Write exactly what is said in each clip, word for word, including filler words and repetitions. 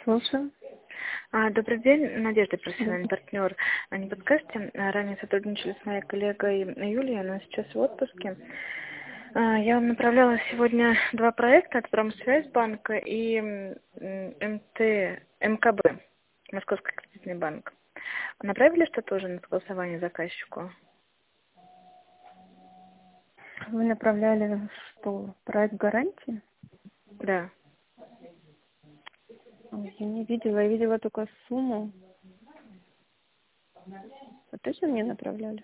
Слушаю. А, Добрый день, Надежда, профессиональный партнер. А Не подскажете, а, ранее сотрудничали с моей коллегой Юлией, она сейчас в отпуске. А, Я вам направляла сегодня два проекта от Промсвязьбанка и м, МТ, МКБ, Московский кредитный банк. Направили что-то уже на согласование заказчику? Вы направляли что? Проект гарантии? Да. Ой, Я не видела, я видела только сумму. Вы точно мне направляли?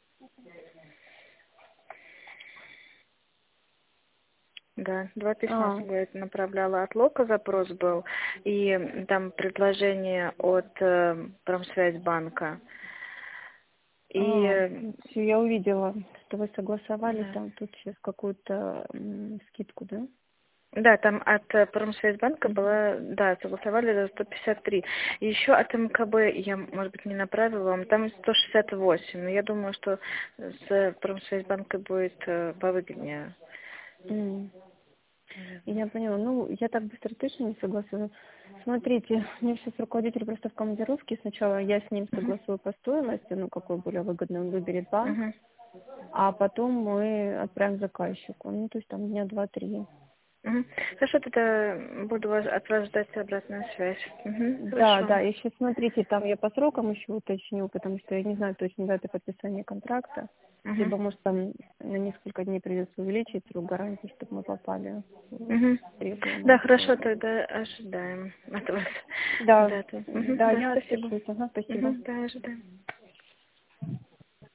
Да, два письма А, я направляла от Лока, запрос был, и там предложение от э, Промсвязьбанка. И а, э, все, я увидела, что вы согласовали да. там тут сейчас какую-то м, скидку, да? Да, там от э, Промсвязьбанка Мгм. была, да, согласовали за сто пятьдесят три. И еще от МКБ я, может быть, не направила вам, там сто шестьдесят восемь. Но я думаю, что с Промсвязьбанка будет э, повыгоднее. М, Наверное. Я поняла. Ну, я так быстро точно не согласую. Смотрите, мне сейчас руководитель просто в командировке. Сначала я с ним Мгм. согласую по стоимости, ну, какой более выгодный он выберет банк, Мгм. а потом мы отправим заказчику. Ну, то есть там дня два-три. Мгм. Хорошо, тогда буду вас, от вас ждать обратную связь. Мгм. Да, Хорошо. да, еще смотрите, там я по срокам еще уточню, потому что я не знаю точно даты подписания контракта. Мгм. Либо, может, там на несколько дней придется увеличить срок гарантии, чтобы мы попали в Мгм. Да, требуемые хорошо, сроки. тогда ожидаем от вас Да, дату. Мгм. да, Да, я спасибо. отпишусь. Ага, спасибо. Мгм. Да, ожидаем.